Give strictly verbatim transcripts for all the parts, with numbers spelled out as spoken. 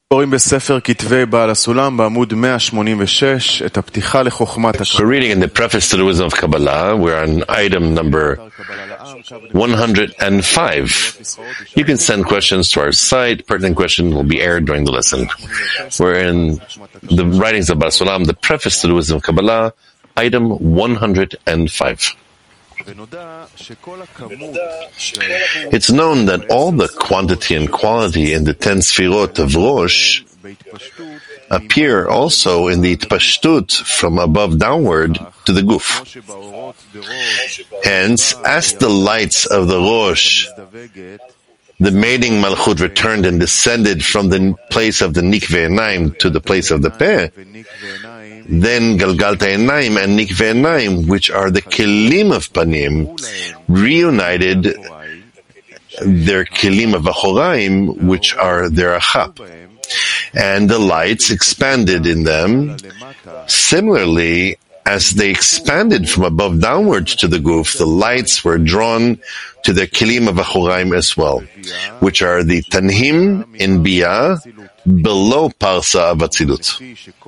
We're reading in the preface to the Wisdom of Kabbalah. We're on item number one hundred five. You can send questions to our site. Pertinent questions will be aired during the lesson. We're in the writings of Baal Sulam, the preface to the Wisdom of Kabbalah, item one hundred five. It's known that all the quantity and quality in the ten Sfirot of Rosh appear also in the Itpashtut from above downward to the Guf. Hence, as the lights of the Rosh, the mating Malchut returned and descended from the place of the Nikveh Enaim to the place of the Peh, then Galgalta Enaim and Nikveh Enaim, which are the Kelim of Panim, reunited their Kelim of Achoraim, which are their Achap. And the lights expanded in them. Similarly, as they expanded from above downwards to the Guf, the lights were drawn to their Kelim of Achoraim as well, which are the Tanhim in Biyah, below Parsa of Atzilut.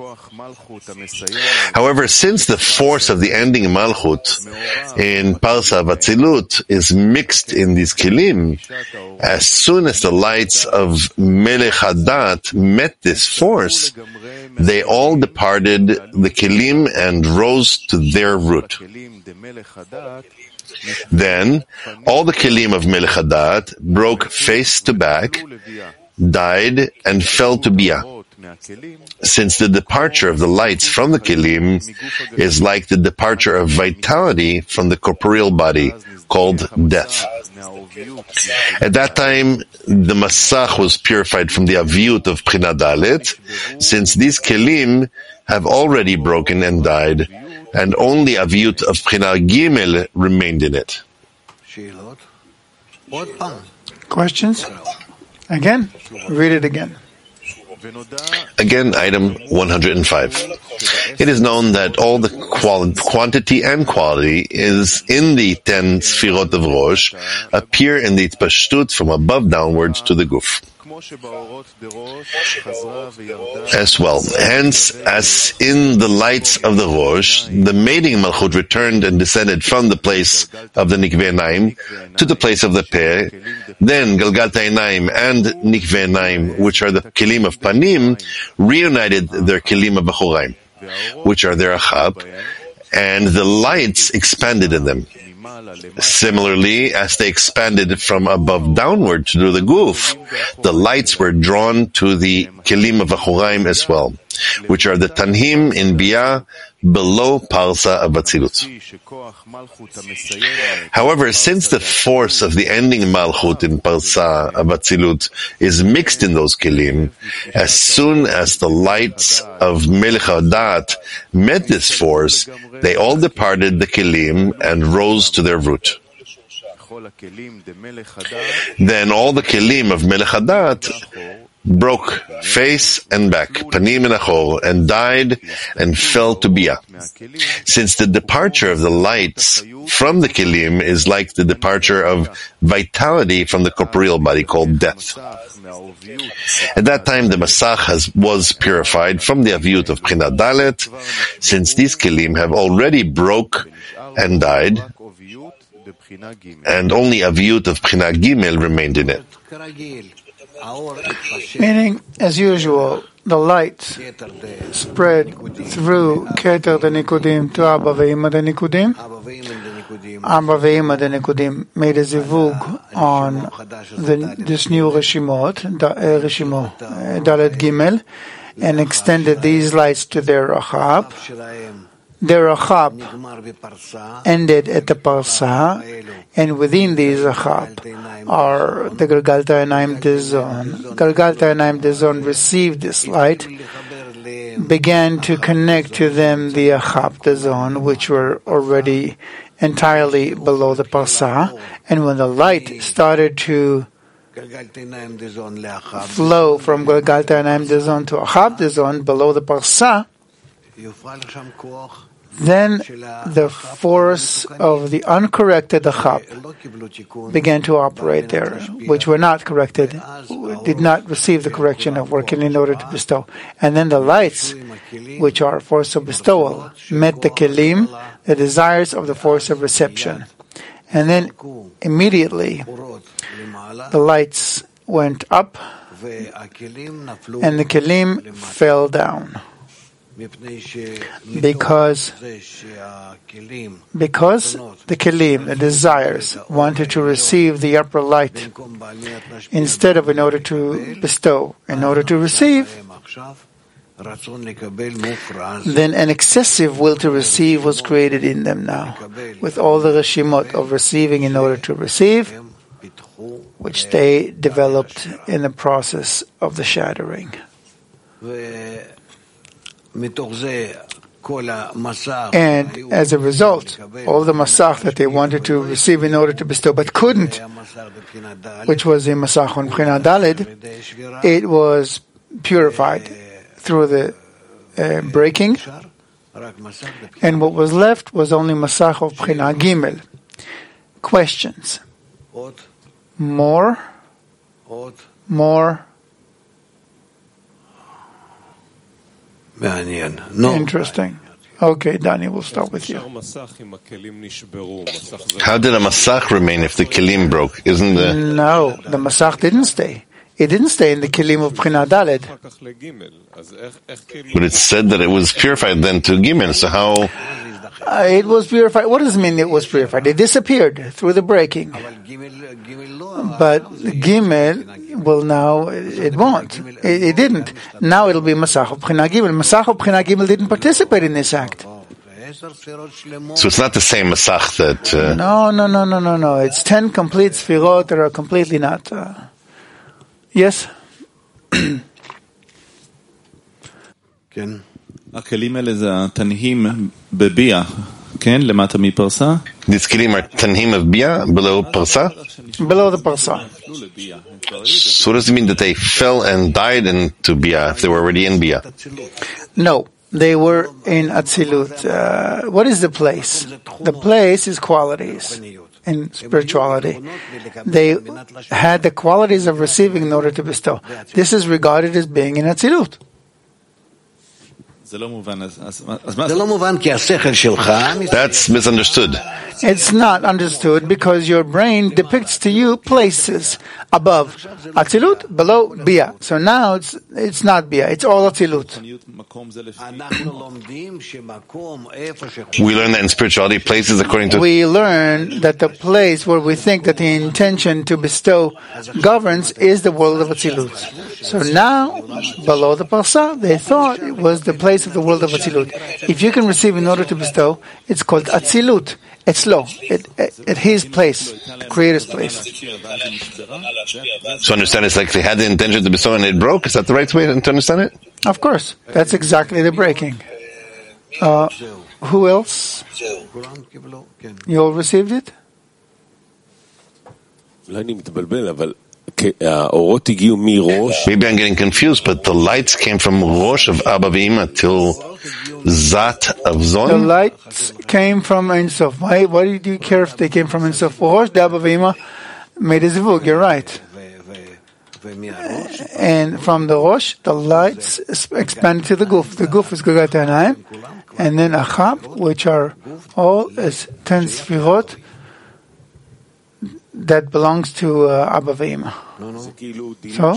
However, since the force of the ending Malchut in Parsa of Atzilut is mixed in these Kelim, as soon as the lights of Melech Hadat met this force, they all departed the Kelim and rose to their root. Then, all the Kelim of Melech Hadat broke face to back, died, and fell to Biyah. Since the departure of the lights from the Kelim is like the departure of vitality from the corporeal body, called death. At that time, the Masach was purified from the Aviyut of Bchina Dalet, since these Kelim have already broken and died, and only Aviyut of Bchina Gimel remained in it. Questions? Again? Read it again. Again, item one hundred five. It is known that all the quali- quantity and quality is in the ten Sfirot of Rosh appear in the Itpashtut from above downwards to the Guf as well. Hence, as in the lights of the Rosh, the mating Malchut returned and descended from the place of the Nikveh Enaim to the place of the Peh, then Galgalta Enaim and Nikveh Enaim, which are the Kelim of Panim, reunited their Kelim of Achoraim, which are their Achab, and the lights expanded in them. Similarly, as they expanded from above downward to the Guf, the lights were drawn to the Kelim of Achoraim as well, which are the Tanhim in Biyah, below Parsa of Atzilut. However, since the force of the ending Malchut in Parsa of Atzilut is mixed in those Kelim, as soon as the lights of Melech Hadat met this force, they all departed the Kelim and rose to their root. Then all the Kelim of Melech Hadat broke face and back, panim and achor, and died and fell to Biyah. Since the departure of the lights from the Kelim is like the departure of vitality from the corporeal body, called death. At that time, the Masach has, was purified from the Aviyut of Bchina Dalet, since these Kelim have already broke and died, and only Aviyut of Bchina Gimel remained in it. Meaning, as usual, the light spread through Keter the Nikudim to Abba Ve'ima the Nikudim. Abba Ve'ima the Nikudim made a zivug on the, this new Rishimot, da, uh, Rishimot, uh, Dalet Gimel, and extended these lights to their Achab. Their Achab ended at the Parsa, and within these Achab are the Galgalta Enaim Dezon. Galgalta Enaim Dezon received this light, began to connect to them the Achab Dezon, which were already entirely below the Parsa, and when the light started to flow from Galgalta Enaim Dezon to Achab Dezon below the Parsa, then the force of the uncorrected achab began to operate there, which were not corrected, did not receive the correction of working in order to bestow. And then the lights, which are force of bestowal, met the kelim, the desires of the force of reception. And then immediately the lights went up and the kelim fell down. Because, because the kelim, the desires, wanted to receive the upper light instead of in order to bestow, in order to receive, then an excessive will to receive was created in them now, with all the reshimot of receiving in order to receive, which they developed in the process of the shattering. And as a result, all the masach that they wanted to receive in order to bestow but couldn't, which was a masach on Bchina Daled, it was purified through the uh, breaking, and what was left was only masach of Bchina Gimel. Questions? More? More? Interesting. Okay, Danny, we'll start with you. How did a masach remain if the kelim broke? Isn't the... No, the masach didn't stay. It didn't stay in the kelim of Bchina Daled. But it said that it was purified then to Gimel, so how... Uh, it was purified. What does it mean it was purified? It disappeared through the breaking. But Gimel will now, it won't. It, it didn't. Now it'll be Masach of Bchina Gimel. Masach of Bchina Gimel didn't participate in this act. So it's not the same Masach that... Uh... No, no, no, no, no, no. It's ten complete Sfirot that are completely not... Uh... Yes? כן. הכלים האלה זה התנהים בביאה, כן? למטה מפרסה? These kelim are tanhim of bia, below parsa? Below the parsa. So what does it mean that they fell and died into bia if they were already in bia? No, they were in Atzilut. Uh, what is the place? The place is qualities in spirituality. They had the qualities of receiving in order to bestow. This is regarded as being in Atzilut. That's misunderstood. It's not understood because your brain depicts to you places above Atzilut, below Bia. So now it's it's not Bia, it's all Atzilut. We learn that in spirituality, places according to... We learn that the place where we think that the intention to bestow governs is the world of Atzilut. So now, below the Parsa, they thought it was the place of the world of Atzilut. If you can receive in order to bestow, it's called Atzilut. It's low, at, at, at his place, the Creator's place. So understand it's like they had the intention to bestow and it broke? Is that the right way to understand it? Of course. That's exactly the breaking. Uh, who else? You all received it? Maybe I'm getting confused, but the lights came from Rosh of Abba V'Ima till Zat of Zon? The lights came from Ein Sof. Why, why do you care if they came from Ein Sof? Rosh, the Abba V'Ima made a zivug, you're right. And from the Rosh, the lights expanded to the Guf. The Guf is Gagat Hanayim, and then Achab, which are all as ten Sfirot, that belongs to uh, Abba V'Ima. So?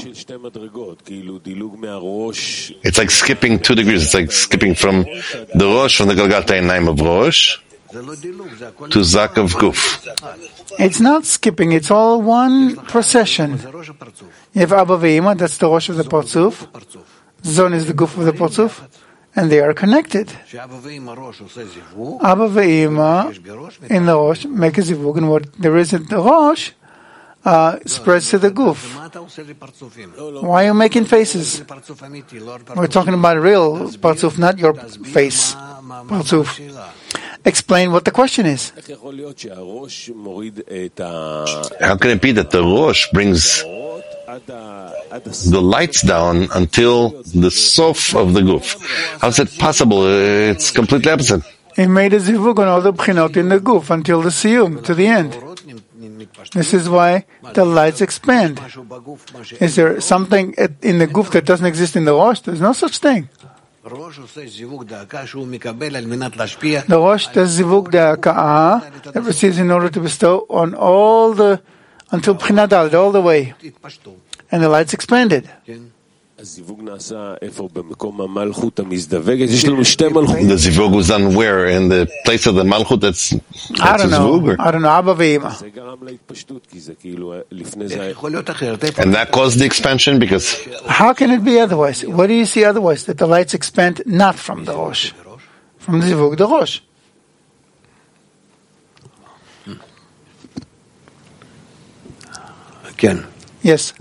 It's like skipping two degrees. It's like skipping from the Rosh, from the Galgat Einayim of Rosh, to Zak of Guf. It's not skipping, it's all one procession. You have Abba V'Ima, that's the Rosh of the Partzuf. Zon is the Guf of the Partzuf. And they are connected. Abba V'Ima in the Rosh make a zivug, and what there is in the Rosh uh, spreads to the Guf. Why are you making faces? We're talking about a real Partzuf, not your face Partzuf. Explain what the question is. How can it be that the Rosh brings the lights down until the sof of the Guf? How is it possible? It's completely opposite. He made a zivug on all the bchinot in the guf until the siyum, to the end. This is why the lights expand. Is there something in the guf that doesn't exist in the Rosh? There's no such thing. The Rosh does zivug da'aka'ah that receives in order to bestow on all the, until B'china Dalet, all the way. And the lights expanded. The zivug was done where? In the place of the malchut that's, that's I don't know. zivug, I don't know. Abba ve'ima. and that caused the expansion because How can it be otherwise? What do you see otherwise? That the lights expand not from the Rosh, from the zivug the Rosh. Yes.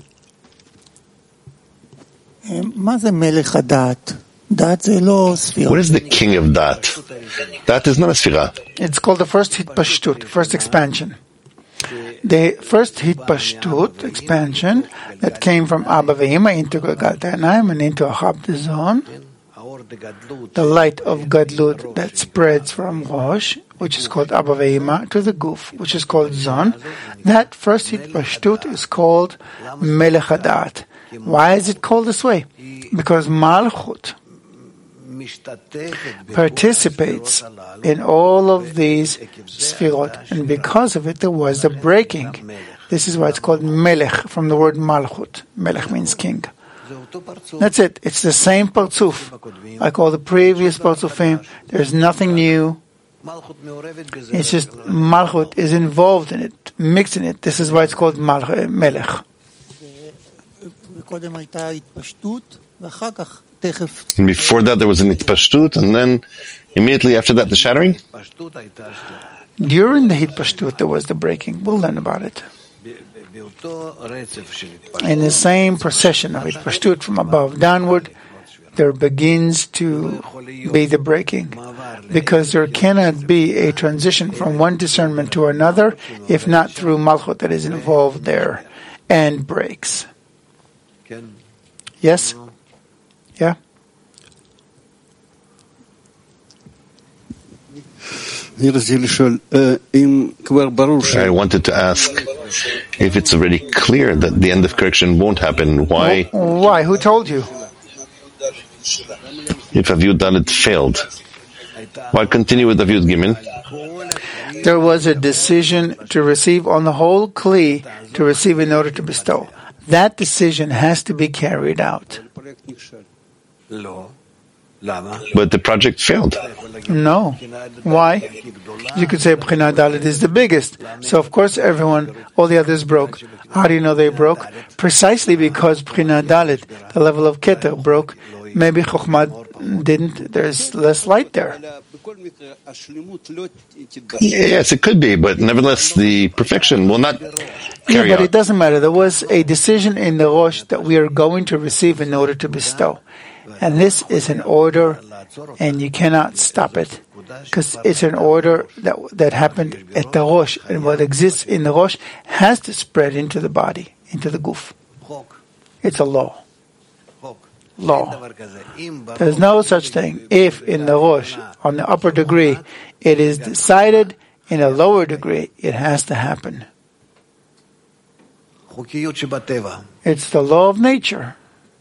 מה זה מלך הדת? דת זה לא ספירה. what is the king of dat? That is not a sfira. It's called the first hitpashtut, first expansion. The first hitpashtut, expansion, that came from Abba ve'ima into Gagat Ha'anayim and into Achab the Zon, the light of Gadlut that spreads from Rosh, which is called Abba ve'ima, to the Guf, which is called Zon. That first hitpashtut is called Melech Hadat. Why is it called this way? Because Malchut participates in all of these sfirot, and because of it there was the breaking. This is why it's called Melech, from the word Malchut. Melech means king. That's it. It's the same Partzuf, like all the previous Partzufim. There's nothing new. It's just Malchut is involved in it, mixed in it. This is why it's called Malch- Melech. קודם הייתה התפשטות, ואחר כך תכף... And before that there was an itpashtut, and then immediately after that the shattering. During the hitpashtut there was the breaking. We'll learn about it. In the same procession of hitpashtut from above downward, there begins to be the breaking, because there cannot be a transition from one discernment to another if not through Malchut that is involved there and breaks. Yes? Yeah? I wanted to ask if it's already clear that the end of correction won't happen. Why? Why? Who told you? If Aviud Dalet failed, why continue with Aviud Gimel? There was a decision to receive on the whole Kli, to receive in order to bestow. That decision has to be carried out. But the project failed. No. Why? You could say B'china Dalet is the biggest. So of course everyone, all the others broke. How do you know they broke? Precisely because B'china Dalet, the level of Keter, broke. Maybe Chokhmah didn't, there's less light there. Yes, it could be, but nevertheless the perfection will not carry yeah, but out. it doesn't matter. There was a decision in the Rosh that we are going to receive in order to bestow. And this is an order, and you cannot stop it, because it's an order that that happened at the Rosh, and what exists in the Rosh has to spread into the body, into the guf. It's a law. Law. There's no such thing. If in the Rosh, on the upper degree, it is decided, in a lower degree, it has to happen. It's the law of nature.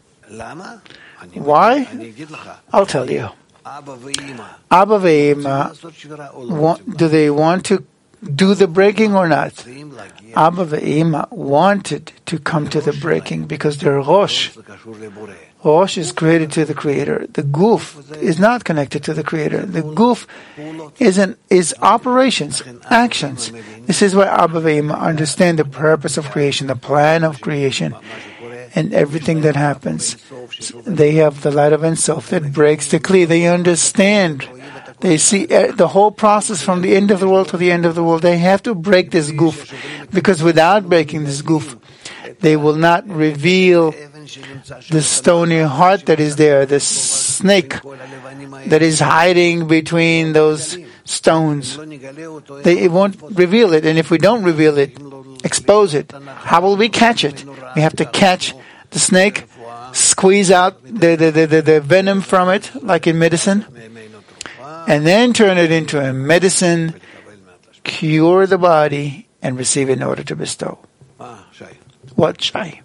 Why? I'll tell you. Abba ve'ima, do they want to do the breaking or not? Abba ve'ima wanted to come to the breaking because they're Rosh. Rosh is created to the Creator. The Guf is not connected to the Creator. The Guf is, an, is operations, actions. This is why Abba ve'ima understand the purpose of creation, the plan of creation, and everything that happens. They have the light of Ein Sof that breaks the Kli. They understand. They see the whole process from the end of the world to the end of the world. They have to break this Guf, because without breaking this Guf, they will not reveal the stony heart that is there, the snake that is hiding between those stones. They it won't reveal it, and if we don't reveal it, expose it, how will we catch it? We have to catch the snake, squeeze out the, the, the, the, the venom from it, like in medicine. and then turn it into a medicine, cure the body, and receive in order to bestow. What, Shai?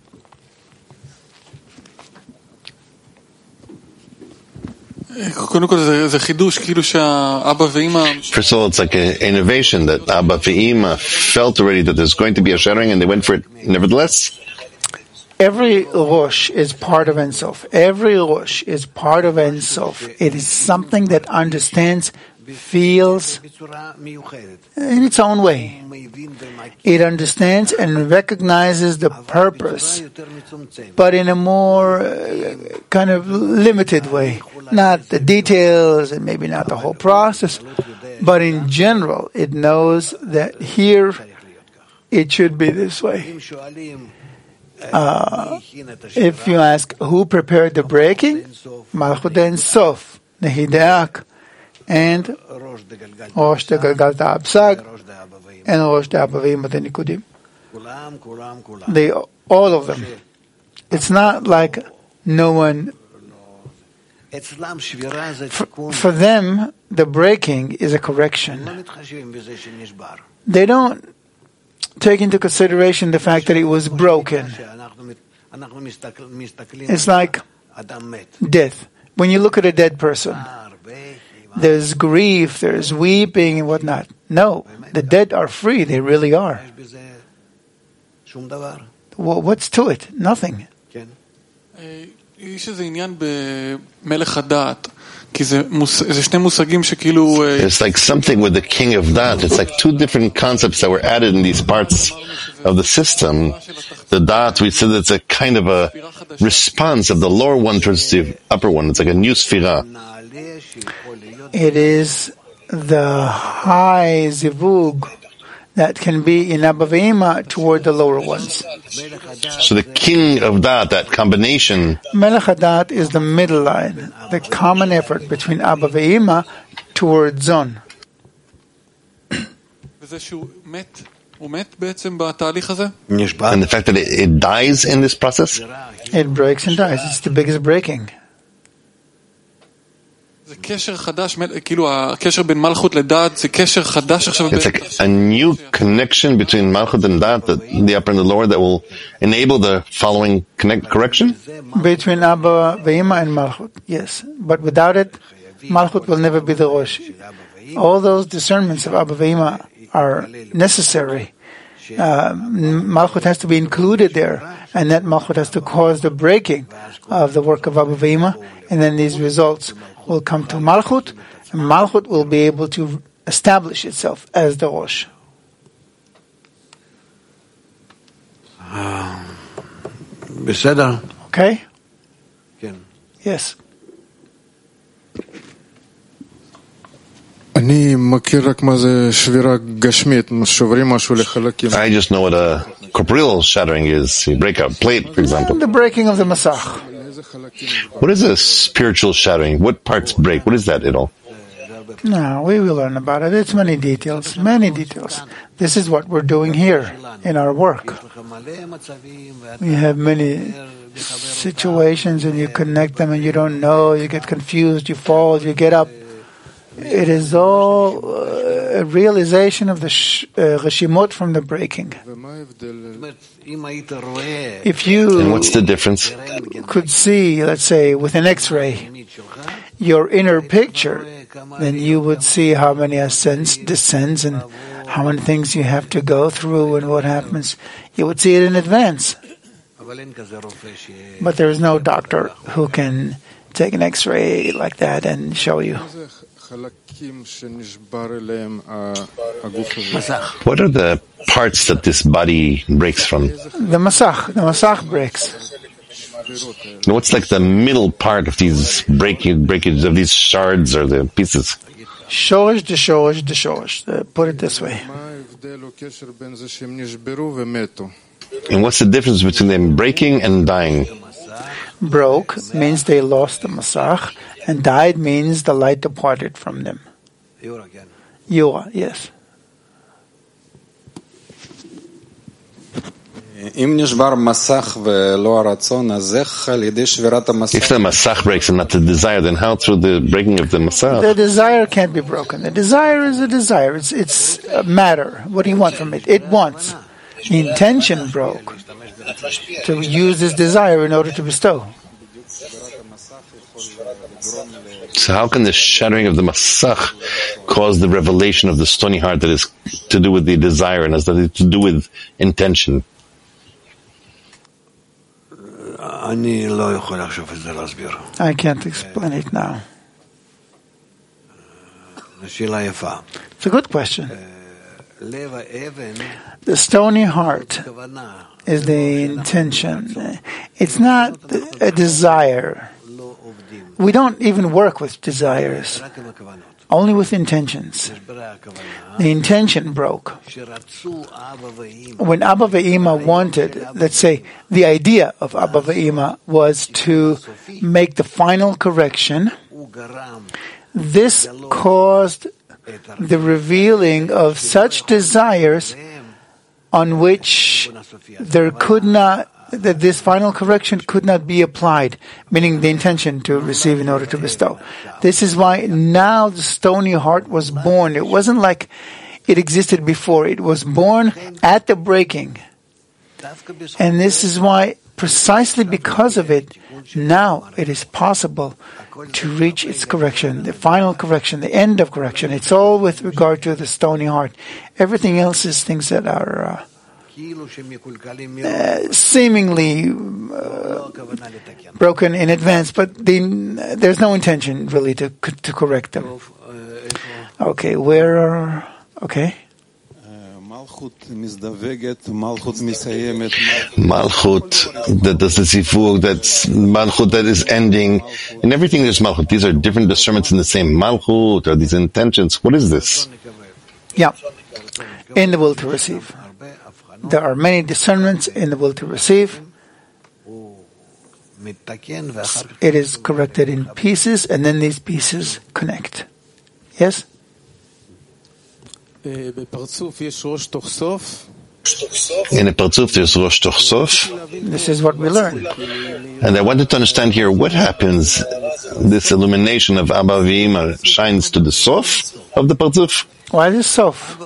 First of all, it's like an innovation that Abba Ve'ima felt already that there's going to be a shattering, and they went for it nevertheless. Every Rosh is part of Ein Sof. Every Rosh is part of Ein Sof. It is something that understands, feels in its own way. It understands and recognizes the purpose, but in a more uh, kind of limited way. Not the details and maybe not the whole process, but in general, it knows that here it should be this way. Uh, if you ask who prepared the breaking, Malchut Ein Sof, Nehideak, and Rosh de Galgal Absag, and Rosh de Abba Ve'ima de Nikudim. They, all of them. It's not like no one. For, for them, the breaking is a correction. They don't take into consideration the fact that it was broken. It's like death. When you look at a dead person, there's grief, there's weeping and whatnot. No, the dead are free. They really are. Well, what's to it? Nothing. It's like something with the king of Dat. It's like two different concepts that were added in these parts of the system. The Dat, we said it's a kind of a response of the lower one towards the upper one. It's like a new sphira. It is the high zivug that can be in Abba Ve'ima toward the lower ones. So the king of Dat, that combination. Melech HaDat is the middle line, the common effort between Abba Ve'ima toward Zon. And the fact that it, it dies in this process? It breaks and dies. It's the biggest breaking. It's like a new connection between Malchut and Dat, the, the upper and the lower, that will enable the following connect, correction? Between Abba Ve'ima and Malchut, yes. But without it, Malchut will never be the Rosh. All those discernments of Abba Ve'ima are necessary. Uh, Malchut has to be included there, and that Malchut has to cause the breaking of the work of Abba Ve'ima, and then these results will come to Malchut, and Malchut will be able to establish itself as the Rosh. Okay? Yes. I just know what a corporeal shattering is. You break a plate, for example. The breaking of the Masach. What is a spiritual shattering? What parts break? What is that at all? No, we will learn about it. It's many details, many details. This is what we're doing here in our work. We have many situations and you connect them and you don't know, you get confused, you fall, you get up. It is all uh, a realization of the sh- uh, Reshimot from the breaking. If you and what's the difference? could see, let's say, with an X-ray, your inner picture, then you would see how many ascents, descends, and how many things you have to go through and what happens. You would see it in advance. But there is no doctor who can take an X-ray like that and show you. What are the parts that this body breaks from? The Masach. The Masach breaks. What's like the middle part of these breaking, breakage of these shards or the pieces? Shorish, the shorish, the shorish. Uh, put it this way. And what's the difference between them breaking and dying? Broke means they lost the Masach, and died means the light departed from them. Yura, yes. If the masach breaks and not the desire, then how through the breaking of the masach? The desire can't be broken. The desire is a desire. It's it's a matter. What do you want from it? It wants. The intention broke to use this desire in order to bestow. So how can the shattering of the masach cause the revelation of the stony heart that is to do with the desire and has nothing to do with intention? I can't explain it now. It's a good question. The stony heart is the intention. It's not a desire. We don't even work with desires, only with intentions. The intention broke. When Abba Ve'ima wanted, let's say, the idea of Abba Ve'ima was to make the final correction, this caused the revealing of such desires on which there could not that this final correction could not be applied, meaning the intention to receive in order to bestow. This is why now the stony heart was born. It wasn't like it existed before. It was born at the breaking. And this is why, precisely because of it, now it is possible to reach its correction, the final correction, the end of correction. It's all with regard to the stony heart. Everything else is things that are uh, Uh, seemingly uh, broken in advance, but the, there's no intention really to to correct them. Okay, where are okay? Malchut that does the zivug, that's Malchut that is ending. In everything there's Malchut. These are different discernments in the same Malchut, or these intentions. What is this? Yeah, in the will to receive. There are many discernments in the will to receive. It is corrected in pieces, and then these pieces connect. Yes? In a Parzuf, there's Rosh Toch Sof. This is what we learn. And I wanted to understand here, what happens, this illumination of Abba Ve'ima shines to the Sof of the Parzuf? Why is Sof?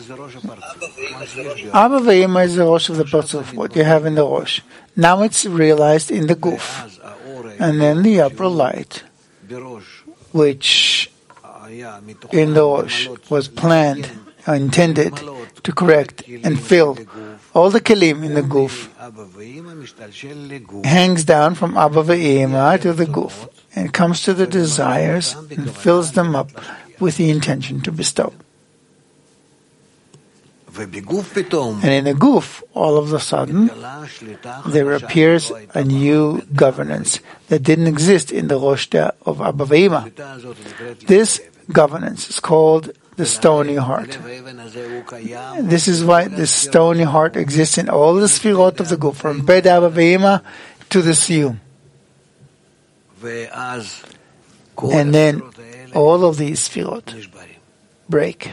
Abba Ve'ima is the Rosh of the Parzuf, what you have in the Rosh. Now it's realized in the Guf. And then the upper light, which in the Rosh was planned, intended to correct and fill all the kelim in the Guf, hangs down from Abba Ve'ima to the Guf and comes to the desires and fills them up with the intention to bestow. And in the Guf, all of a sudden, there appears a new governance that didn't exist in the Rosh of Abba Ve'ima. This governance is called the stony heart. This is why the stony heart exists in all the sfirot of the Guf, from Ped Abba Ve'ima to the Siyum. And then all of these sfirot break.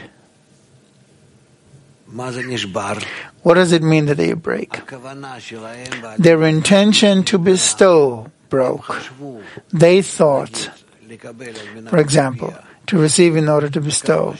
What does it mean that they break? Their intention to bestow broke. They thought, for example, to receive in order to bestow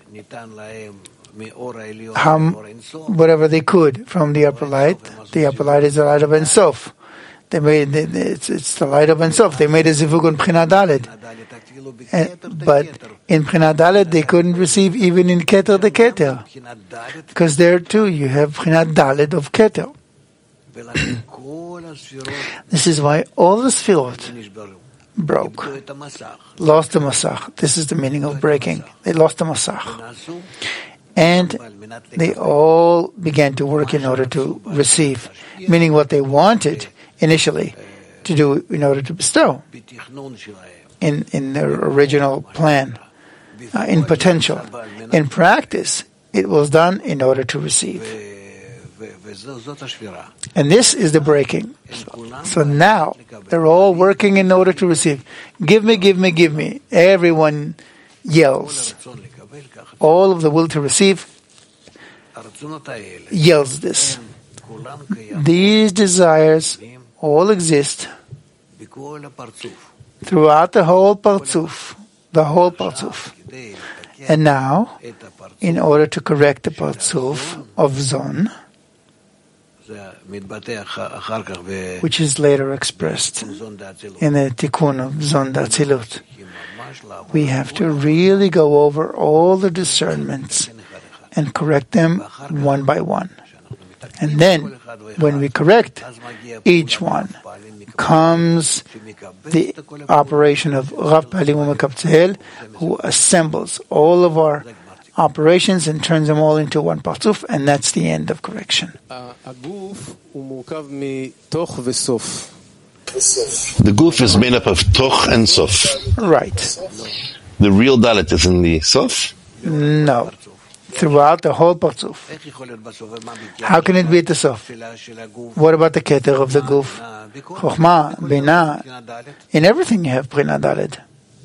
how, whatever they could from the upper light. The upper light is the light of Ein Sof. They made it's, it's the light of Ein Sof. They made a zivug on Bchina Daled. And, but in Bchina Daled they couldn't receive even in Keter the Keter, because there too you have Bchina Daled of Keter. This is why all the Sfirot broke, lost the Masach. This is the meaning of breaking. They lost the Masach. And they all began to work in order to receive, meaning what they wanted initially to do in order to bestow in, in their original plan, uh, in potential. In practice, it was done in order to receive. And this is the breaking. So, so now they're all working in order to receive. Give me, give me, give me. Everyone yells. All of the will to receive yells this. These desires all exist throughout the whole Partzuf, the whole Partzuf. And now, in order to correct the Partzuf of Zon, which is later expressed in the Tikkun of Zon D'Atzilut, we have to really go over all the discernments and correct them one by one. And then, when we correct each one, comes the operation of Rav Palim U'Mekabtzeel, who assembles all of our operations and turns them all into one Partzuf, and that's the end of correction. The Guf is made up of Toch and Sof. Right. The real Dalet is in the Sof? No. Throughout the whole Partzuf. How can it be at the Sof? What about the Keter of the Guf? Chokhmah, Binah. In everything you have Brinah Dalet.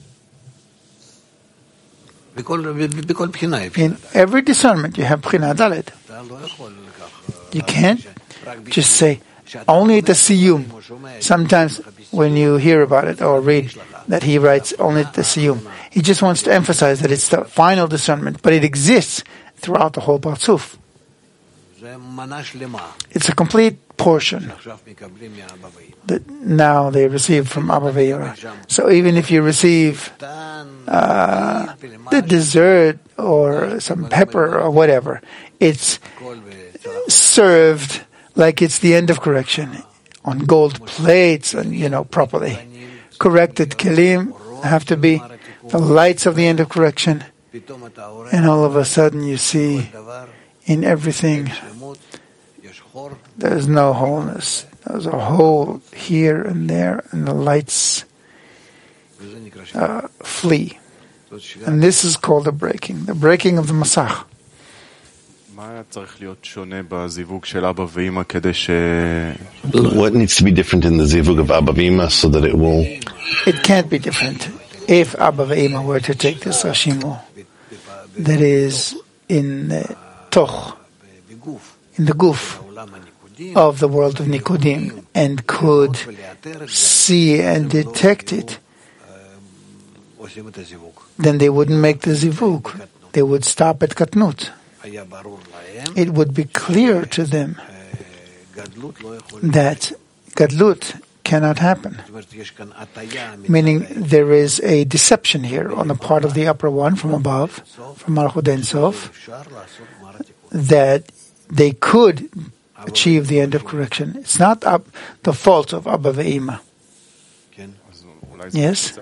In every discernment you have Brinah Dalet. You can't just say, only at the Siyum. Sometimes when you hear about it or read that he writes only at the Siyum, he just wants to emphasize that it's the final discernment, but it exists throughout the whole Partzuf. It's a complete portion that now they receive from Abba Ve'ira. So even if you receive uh, the dessert or some pepper or whatever, it's served like it's the end of correction, on gold plates and, you know, properly. Corrected kelim have to be the lights of the end of correction. And all of a sudden you see in everything there's no wholeness. There's a hole here and there, and the lights uh, flee. And this is called the breaking, the breaking of the Masach. What needs to be different in the Zivug of Abba Ve'ima so that it will... It can't be different. If Abba Ve'ima were to take this Rashimu, that is in the Toch, in the Guf of the world of Nikudim, and could see and detect it, then they wouldn't make the Zivug. They would stop at Katnut. It would be clear to them that Gadlut cannot happen. Meaning there is a deception here on the part of the upper one from above, from Malchut Ein Sof, that they could achieve the end of correction. It's not up, the fault of Abba Ve'ima. Yes?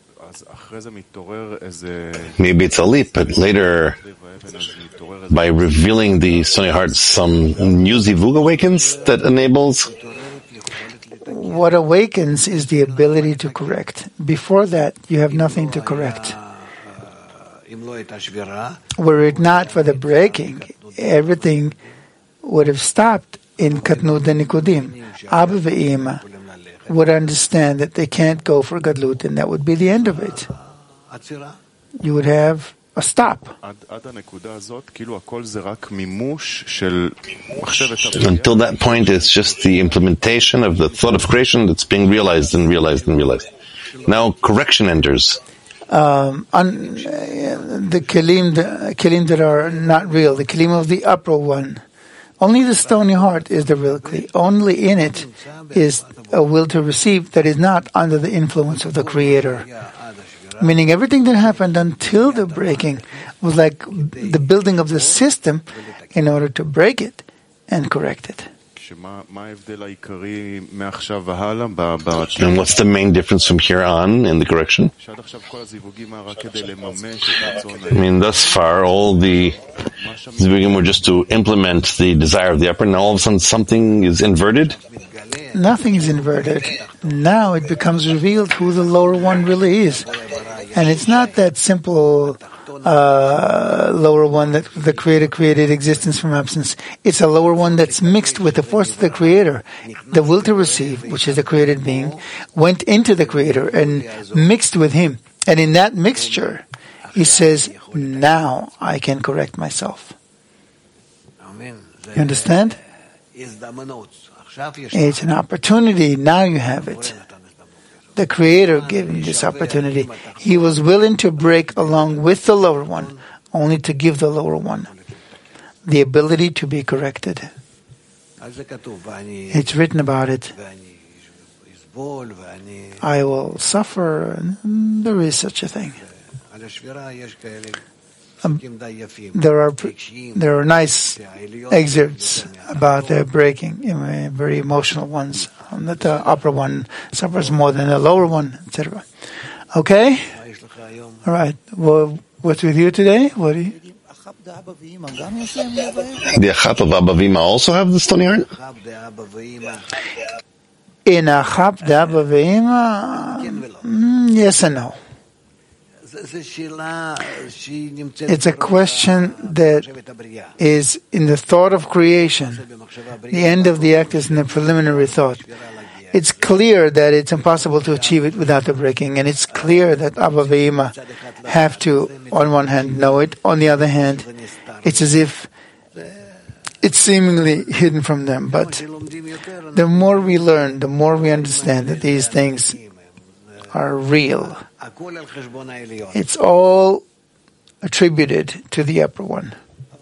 Maybe it's a leap, but later, by revealing the Sonny heart, some new Zivug awakens that enables... What awakens is the ability to correct. Before that, you have nothing to correct. Were it not for the breaking, everything would have stopped in Katnut and Nikudim. Abba Ve'ima would understand that they can't go for Gadlut, and that would be the end of it. You would have a stop. Until that point, it's just the implementation of the thought of creation that's being realized and realized and realized. Now correction enters. Um, un, the kelim, the kelim that are not real, the kelim of the upper one. Only the stony heart is the real kli. Only in it is a will to receive that is not under the influence of the Creator. Meaning everything that happened until the breaking was like the building of the system in order to break it and correct it. And what's the main difference from here on in the correction? I mean, thus far, all the Zivugim were just to implement the desire of the upper. Now all of a sudden something is inverted? Nothing is inverted. Now it becomes revealed who the lower one really is. And it's not that simple uh, lower one that the Creator created existence from absence. It's a lower one that's mixed with the force of the Creator. The will to receive, which is the created being, went into the Creator and mixed with Him. And in that mixture, He says, now I can correct myself. You understand? It's an opportunity. Now you have it. The Creator gave him this opportunity. He was willing to break along with the lower one, only to give the lower one the ability to be corrected. It's written about it. I will suffer, and there is such a thing. Um, there are there are nice excerpts about their breaking, you know, very emotional ones. Um, that the upper one suffers more than the lower one, et cetera. Okay, all right. Well, what's with you today? What do you? The Achap of Abba V'Ima also have the stony heart? In Achap de Abba V'Ima, mm, yes and no. It's a question that is in the thought of creation. The end of the act is in the preliminary thought. It's clear that it's impossible to achieve it without the breaking, and it's clear that Abba V'Ima have to, on one hand, know it. On the other hand, it's as if it's seemingly hidden from them. But the more we learn, the more we understand that these things are real. It's all attributed to the upper one.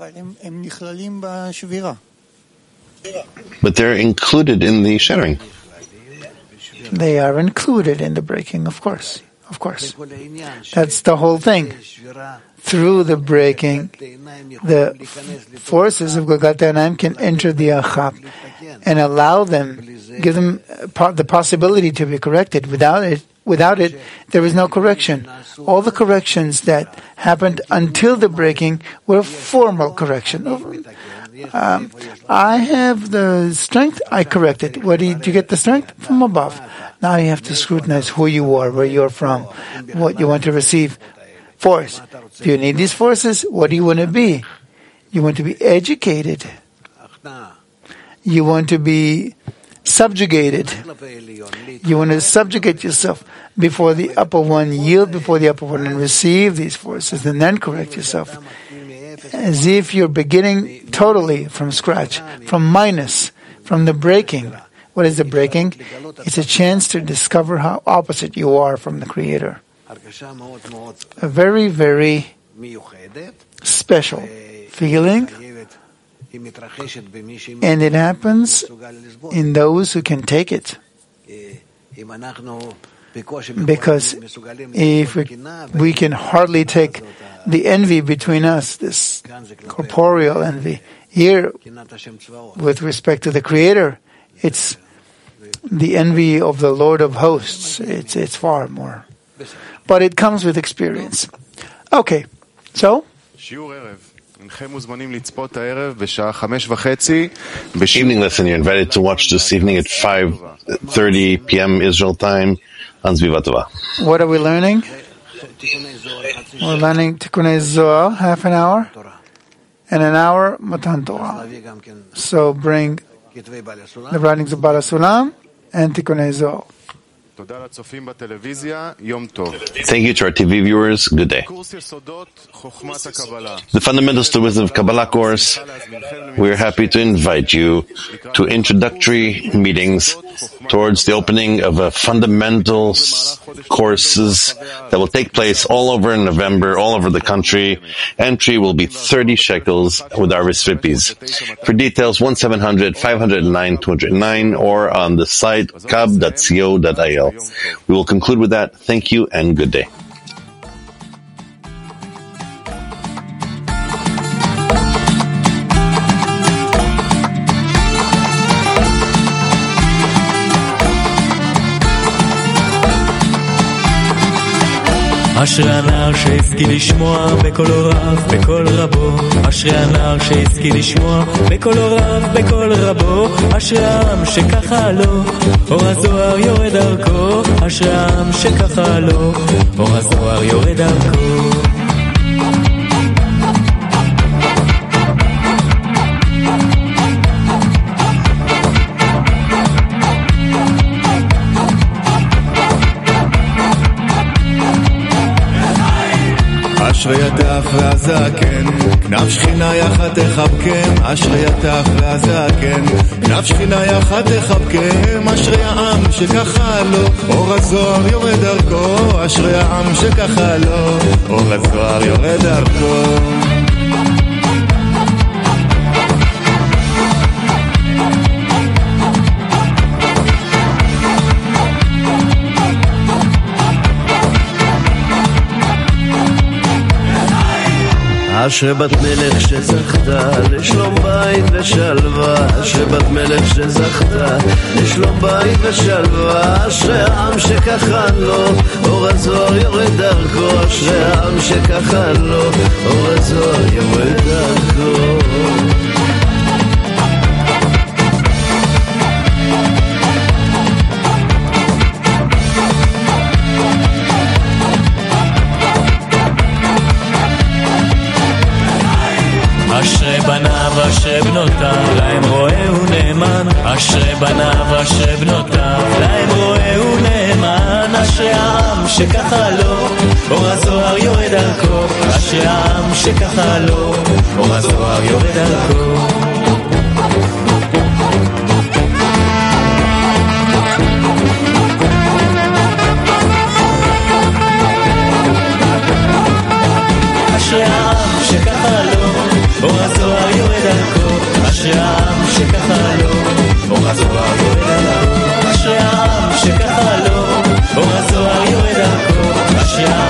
But they're included in the shattering. They are included in the breaking, of course. Of course. That's the whole thing. Through the breaking, the forces of Golgat Ha'Anaim can enter the Achap and allow them, give them the possibility to be corrected. Without it, without it, there is no correction. All the corrections that happened until the breaking were formal correction. Um, I have the strength, I correct it. Where did you get the strength? From above. Now you have to scrutinize who you are, where you're from, what you want to receive. Force. Do you need these forces? What do you want to be? You want to be educated. You want to be subjugated. You want to subjugate yourself before the upper one, yield before the upper one, and receive these forces, and then correct yourself. As if you're beginning totally from scratch, from minus, from the breaking. What is the breaking? It's a chance to discover how opposite you are from the Creator. A very, very special feeling, and it happens in those who can take it. Because if we, we can hardly take the envy between us, this corporeal envy, here, with respect to the Creator, it's the envy of the Lord of hosts. It's, it's far more. But it comes with experience. Okay, so? Evening lesson, you're invited to watch this evening at five thirty p.m. Israel time on Zviva Tova. What are we learning? We're learning Tikkunei Zohar, half an hour, and an hour Matan Torah. So bring the writings of Bala Sulam and Tikkunei Zohar. Thank you to our T V viewers. Good day. The Fundamentals to Wisdom of Kabbalah course, we're happy to invite you to introductory meetings towards the opening of a fundamentals courses that will take place all over in November, all over the country. Entry will be thirty shekels with our R S V Ps. For details, one seven hundred, five oh nine, two oh nine or on the site kab dot co dot il. We will conclude with that. Thank you and good day. אשרי הנער שהשכיל לשמוע בקול רב, בקול רבו. אשרי הנער שהשכיל לשמוע בקול רב, בקול רבו. אשרי העם שככה לו, אור הזוהר יורד דרכו. אשרי העם שככה לו, אור הזוהר יורד דרכו. אשרי הטף והזקן, כנף שכינה יחד תחבקם, אשרי הטף והזקן, כנף שכינה יחד תחבקם, אשרי העם שככה לו, אור הזוהר יורד דרכו, אשרי העם שככה לו, אור הזוהר יורד דרכו. אשרי בת מלך שזכתה לשלום בית ושלווה, אשרי בת מלך שזכתה לשלום בית ושלווה, אשרי העם שככה לו, אור הזוהר יורד דרכו, אשרי העם שככה לו, אור הזוהר יורד דרכו. אשרי בניו אשרי בנותיו להם רואה ונאמן, אשרי בניו אשרי בנותיו להם רואה ונאמן, אשרי העם שככה לו, אור הזוהר יורד דרכו, אשרי העם שככה לו, אור הזוהר יורד דרכו. אשרי העם שככה לו, אור הזוהר יורד דרכו, אשרי העם שככה לו, אור הזוהר יורד דרכו, אשרי העם שככה לו, אור הזוהר יורד דרכו, אשרי